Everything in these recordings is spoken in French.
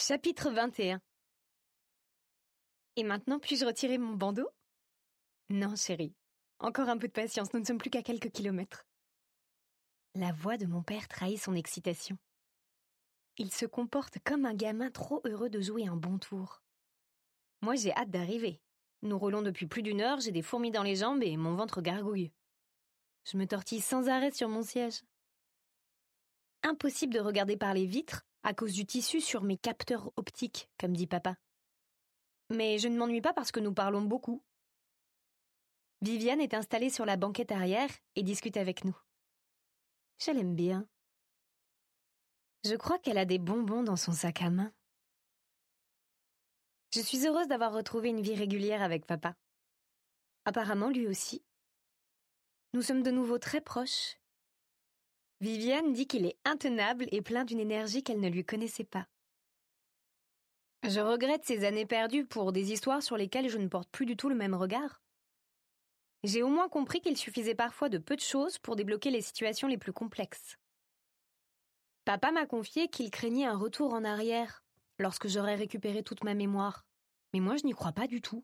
Chapitre 21. Et maintenant, puis-je retirer mon bandeau? Non, chérie. Encore un peu de patience, nous ne sommes plus qu'à quelques kilomètres. La voix de mon père trahit son excitation. Il se comporte comme un gamin trop heureux de jouer un bon tour. Moi, j'ai hâte d'arriver. Nous roulons depuis plus d'1 heure, j'ai des fourmis dans les jambes et mon ventre gargouille. Je me tortille sans arrêt sur mon siège. Impossible de regarder par les vitres à cause du tissu sur mes capteurs optiques, comme dit papa. Mais je ne m'ennuie pas parce que nous parlons beaucoup. Viviane est installée sur la banquette arrière et discute avec nous. Je l'aime bien. Je crois qu'elle a des bonbons dans son sac à main. Je suis heureuse d'avoir retrouvé une vie régulière avec papa. Apparemment, lui aussi. Nous sommes de nouveau très proches. Viviane dit qu'il est intenable et plein d'une énergie qu'elle ne lui connaissait pas. Je regrette ces années perdues pour des histoires sur lesquelles je ne porte plus du tout le même regard. J'ai au moins compris qu'il suffisait parfois de peu de choses pour débloquer les situations les plus complexes. Papa m'a confié qu'il craignait un retour en arrière lorsque j'aurais récupéré toute ma mémoire. Mais moi, je n'y crois pas du tout.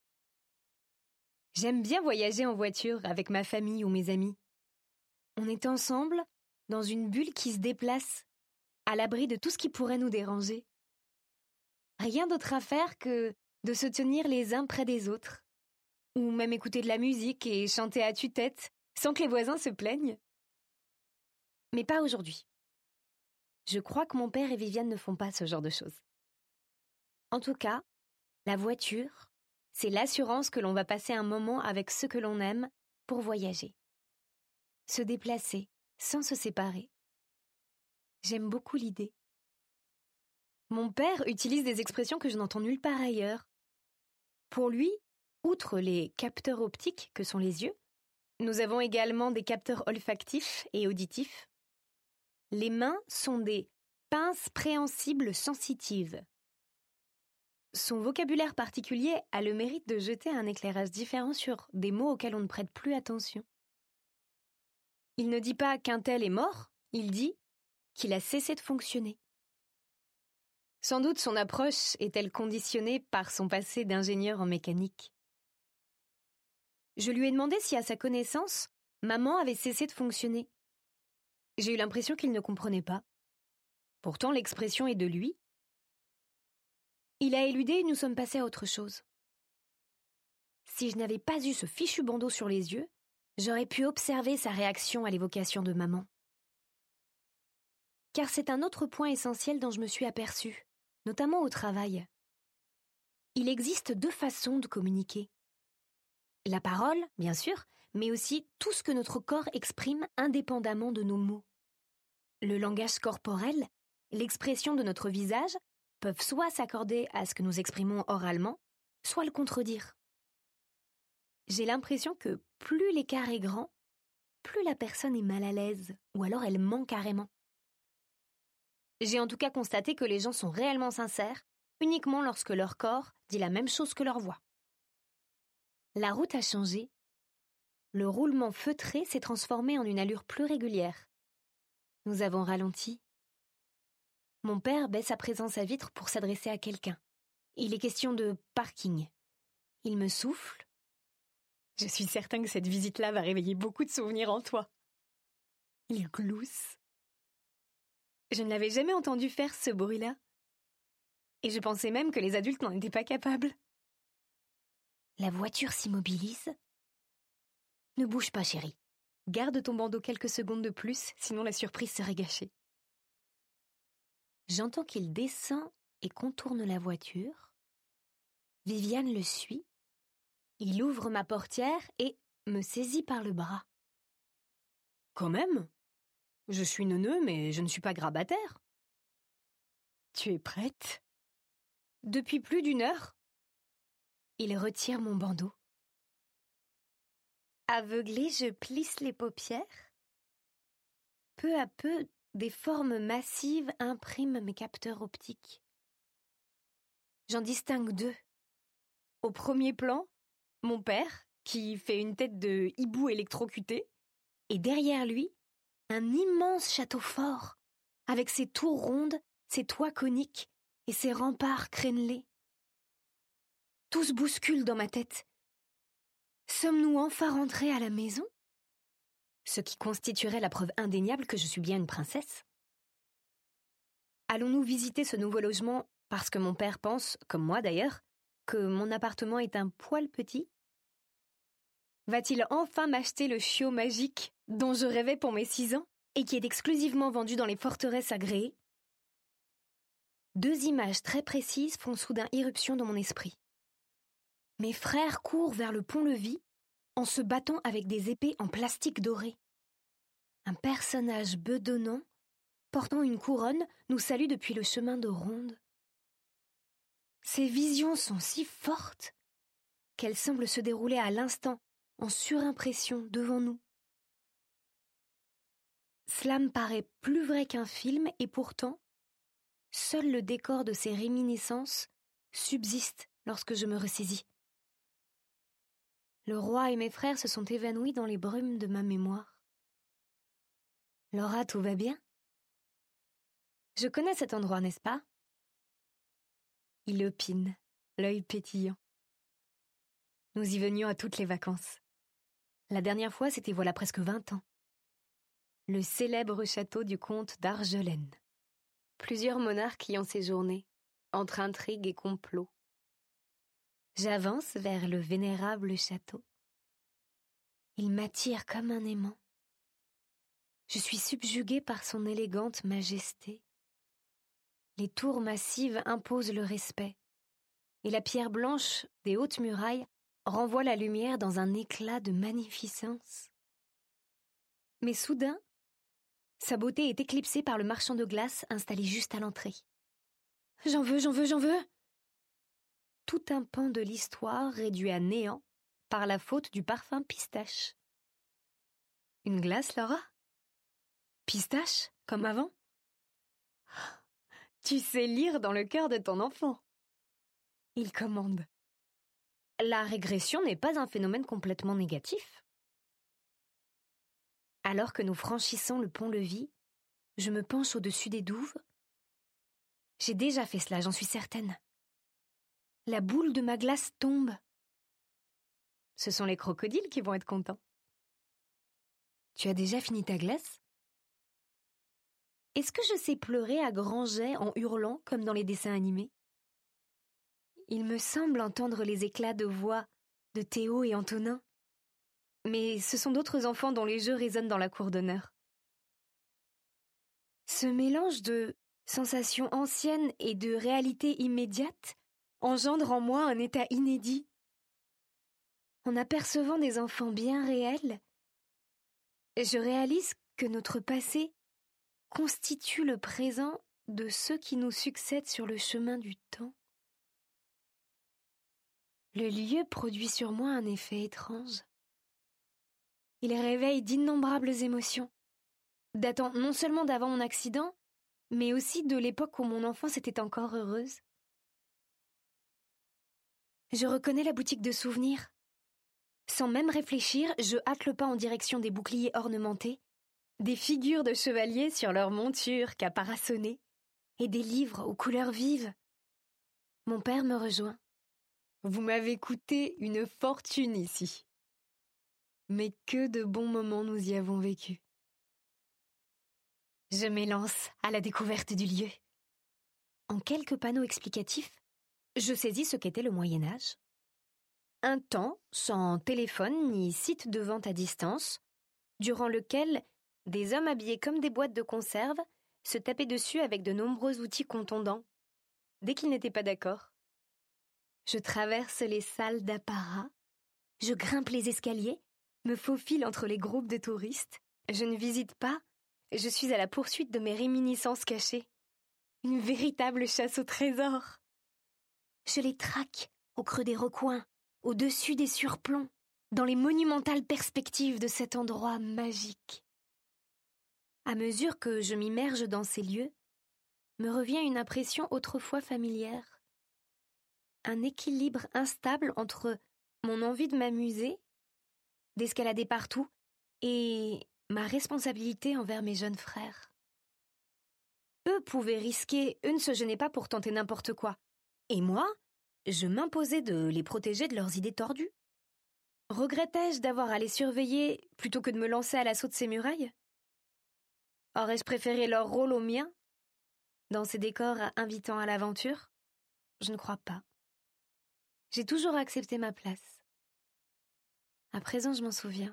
J'aime bien voyager en voiture avec ma famille ou mes amis. On est ensemble dans une bulle qui se déplace, à l'abri de tout ce qui pourrait nous déranger. Rien d'autre à faire que de se tenir les uns près des autres. Ou même écouter de la musique et chanter à tue-tête, sans que les voisins se plaignent. Mais pas aujourd'hui. Je crois que mon père et Viviane ne font pas ce genre de choses. En tout cas, la voiture, c'est l'assurance que l'on va passer un moment avec ceux que l'on aime pour voyager. Se déplacer, sans se séparer. J'aime beaucoup l'idée. Mon père utilise des expressions que je n'entends nulle part ailleurs. Pour lui, outre les capteurs optiques que sont les yeux, nous avons également des capteurs olfactifs et auditifs. Les mains sont des pinces préhensibles sensitives. Son vocabulaire particulier a le mérite de jeter un éclairage différent sur des mots auxquels on ne prête plus attention. Il ne dit pas qu'un tel est mort, il dit qu'il a cessé de fonctionner. Sans doute son approche est-elle conditionnée par son passé d'ingénieur en mécanique. Je lui ai demandé si, à sa connaissance, maman avait cessé de fonctionner. J'ai eu l'impression qu'il ne comprenait pas. Pourtant, l'expression est de lui. Il a éludé et nous sommes passés à autre chose. Si je n'avais pas eu ce fichu bandeau sur les yeux, j'aurais pu observer sa réaction à l'évocation de maman. Car c'est un autre point essentiel dont je me suis aperçue, notamment au travail. Il existe 2 façons de communiquer. La parole, bien sûr, mais aussi tout ce que notre corps exprime indépendamment de nos mots. Le langage corporel, l'expression de notre visage, peuvent soit s'accorder à ce que nous exprimons oralement, soit le contredire. J'ai l'impression que plus l'écart est grand, plus la personne est mal à l'aise, ou alors elle ment carrément. J'ai en tout cas constaté que les gens sont réellement sincères uniquement lorsque leur corps dit la même chose que leur voix. La route a changé. Le roulement feutré s'est transformé en une allure plus régulière. Nous avons ralenti. Mon père baisse à présent sa vitre pour s'adresser à quelqu'un. Il est question de parking. Il me souffle. Je suis certain que cette visite-là va réveiller beaucoup de souvenirs en toi. Il glousse. Je ne l'avais jamais entendu faire ce bruit-là. Et je pensais même que les adultes n'en étaient pas capables. La voiture s'immobilise. Ne bouge pas, chérie. Garde ton bandeau quelques secondes de plus, sinon la surprise serait gâchée. J'entends qu'il descend et contourne la voiture. Viviane le suit. Il ouvre ma portière et me saisit par le bras. Quand même? Je suis neuneux, mais je ne suis pas grabataire. Tu es prête? Depuis plus d'1 heure. Il retire mon bandeau. Aveuglée, je plisse les paupières. Peu à peu, des formes massives impriment mes capteurs optiques. J'en distingue 2. Au premier plan, mon père, qui fait une tête de hibou électrocuté, et derrière lui, un immense château fort, avec ses tours rondes, ses toits coniques et ses remparts crénelés. Tout se bouscule dans ma tête. Sommes-nous enfin rentrés à la maison? Ce qui constituerait la preuve indéniable que je suis bien une princesse. Allons-nous visiter ce nouveau logement parce que mon père pense, comme moi d'ailleurs, que mon appartement est un poil petit? Va-t-il enfin m'acheter le chiot magique dont je rêvais pour mes 6 ans et qui est exclusivement vendu dans les forteresses agréées? 2 images très précises font soudain irruption dans mon esprit. Mes frères courent vers le pont-levis en se battant avec des épées en plastique doré. Un personnage bedonnant, portant une couronne, nous salue depuis le chemin de ronde. Ces visions sont si fortes qu'elles semblent se dérouler à l'instant, en surimpression devant nous. Cela me paraît plus vrai qu'un film et pourtant, seul le décor de ces réminiscences subsiste lorsque je me ressaisis. Le roi et mes frères se sont évanouis dans les brumes de ma mémoire. Laura, tout va bien? Je connais cet endroit, n'est-ce pas? Il opine, l'œil pétillant. Nous y venions à toutes les vacances. La dernière fois, c'était voilà presque 20 ans. Le célèbre château du comte d'Argelaine. Plusieurs monarques y ont séjourné, entre intrigues et complots. J'avance vers le vénérable château. Il m'attire comme un aimant. Je suis subjuguée par son élégante majesté. Les tours massives imposent le respect, et la pierre blanche des hautes murailles renvoie la lumière dans un éclat de magnificence. Mais soudain, sa beauté est éclipsée par le marchand de glace installé juste à l'entrée. J'en veux, j'en veux, j'en veux! Tout un pan de l'histoire réduit à néant par la faute du parfum pistache. Une glace, Laura? Pistache, comme avant? Tu sais lire dans le cœur de ton enfant. Il commande. La régression n'est pas un phénomène complètement négatif. Alors que nous franchissons le pont-levis, je me penche au-dessus des douves. J'ai déjà fait cela, j'en suis certaine. La boule de ma glace tombe. Ce sont les crocodiles qui vont être contents. Tu as déjà fini ta glace? Est-ce que je sais pleurer à grands jets en hurlant comme dans les dessins animés? Il me semble entendre les éclats de voix de Théo et Antonin. Mais ce sont d'autres enfants dont les jeux résonnent dans la cour d'honneur. Ce mélange de sensations anciennes et de réalité immédiate engendre en moi un état inédit. En apercevant des enfants bien réels, je réalise que notre passé constitue le présent de ceux qui nous succèdent sur le chemin du temps. Le lieu produit sur moi un effet étrange. Il réveille d'innombrables émotions, datant non seulement d'avant mon accident, mais aussi de l'époque où mon enfance était encore heureuse. Je reconnais la boutique de souvenirs. Sans même réfléchir, je hâte le pas en direction des boucliers ornementés, des figures de chevaliers sur leurs montures caparaçonnées, et des livres aux couleurs vives. Mon père me rejoint. Vous m'avez coûté une fortune ici. Mais que de bons moments nous y avons vécus. Je m'élance à la découverte du lieu. En quelques panneaux explicatifs, je saisis ce qu'était le Moyen-Âge. Un temps sans téléphone ni site de vente à distance, durant lequel des hommes habillés comme des boîtes de conserve se tapaient dessus avec de nombreux outils contondants, dès qu'ils n'étaient pas d'accord. Je traverse les salles d'apparat, je grimpe les escaliers, me faufile entre les groupes de touristes. Je ne visite pas, je suis à la poursuite de mes réminiscences cachées. Une véritable chasse au trésor. Je les traque au creux des recoins, au-dessus des surplombs, dans les monumentales perspectives de cet endroit magique. À mesure que je m'immerge dans ces lieux, me revient une impression autrefois familière. Un équilibre instable entre mon envie de m'amuser, d'escalader partout, et ma responsabilité envers mes jeunes frères. eux pouvaient risquer, eux ne se gênaient pas pour tenter n'importe quoi. Et moi, je m'imposais de les protéger de leurs idées tordues. Regrettais-je d'avoir à les surveiller plutôt que de me lancer à l'assaut de ces murailles? Aurais-je préféré leur rôle au mien, dans ces décors invitant à l'aventure? Je ne crois pas. J'ai toujours accepté ma place. À présent, je m'en souviens.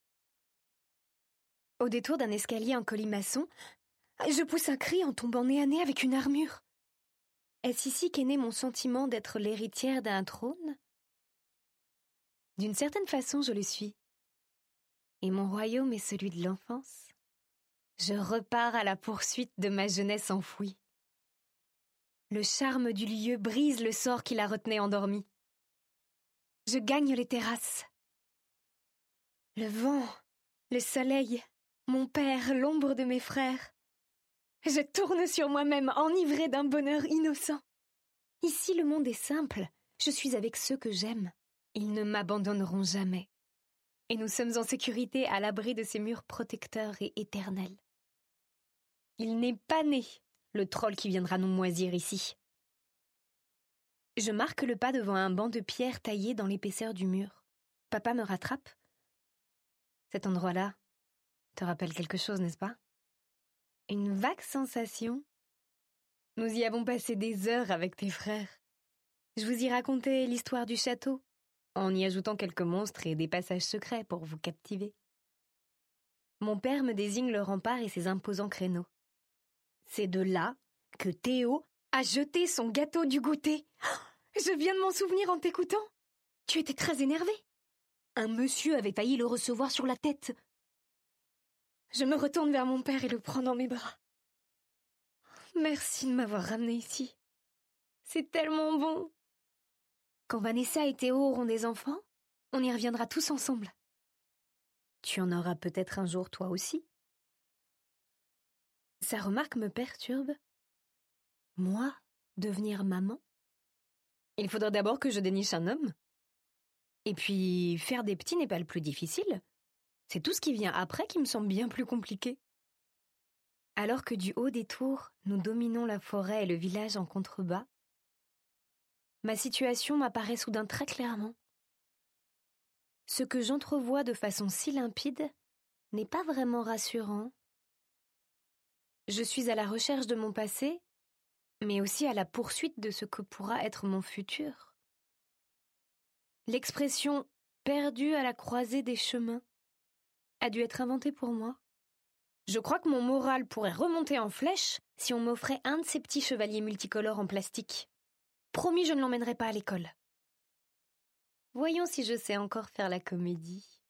Au détour d'un escalier en colimaçon, je pousse un cri en tombant nez à nez avec une armure. Est-ce ici qu'est né mon sentiment d'être l'héritière d'un trône? D'une certaine façon, je le suis. Et mon royaume est celui de l'enfance. Je repars à la poursuite de ma jeunesse enfouie. Le charme du lieu brise le sort qui la retenait endormie. Je gagne les terrasses. Le vent, le soleil, mon père, l'ombre de mes frères. Je tourne sur moi-même, enivrée d'un bonheur innocent. Ici, le monde est simple. Je suis avec ceux que j'aime. Ils ne m'abandonneront jamais. Et nous sommes en sécurité à l'abri de ces murs protecteurs et éternels. Il n'est pas né, le troll qui viendra nous moisir ici. Je marque le pas devant un banc de pierre taillé dans l'épaisseur du mur. Papa me rattrape. Cet endroit-là te rappelle quelque chose, n'est-ce pas? Une vague sensation. Nous y avons passé des heures avec tes frères. Je vous y racontais l'histoire du château, en y ajoutant quelques monstres et des passages secrets pour vous captiver. Mon père me désigne le rempart et ses imposants créneaux. C'est de là que Théo a jeté son gâteau du goûter. Je viens de m'en souvenir en t'écoutant. Tu étais très énervé. Un monsieur avait failli le recevoir sur la tête. Je me retourne vers mon père et le prends dans mes bras. Merci de m'avoir ramené ici. C'est tellement bon. Quand Vanessa et Théo auront des enfants, on y reviendra tous ensemble. Tu en auras peut-être un jour toi aussi. Sa remarque me perturbe. Moi, devenir maman? Il faudrait d'abord que je déniche un homme. Et puis, faire des petits n'est pas le plus difficile. C'est tout ce qui vient après qui me semble bien plus compliqué. Alors que du haut des tours, nous dominons la forêt et le village en contrebas, ma situation m'apparaît soudain très clairement. Ce que j'entrevois de façon si limpide n'est pas vraiment rassurant. Je suis à la recherche de mon passé, mais aussi à la poursuite de ce que pourra être mon futur. L'expression « perdu à la croisée des chemins » a dû être inventée pour moi. Je crois que mon moral pourrait remonter en flèche si on m'offrait un de ces petits chevaliers multicolores en plastique. Promis, je ne l'emmènerai pas à l'école. Voyons si je sais encore faire la comédie.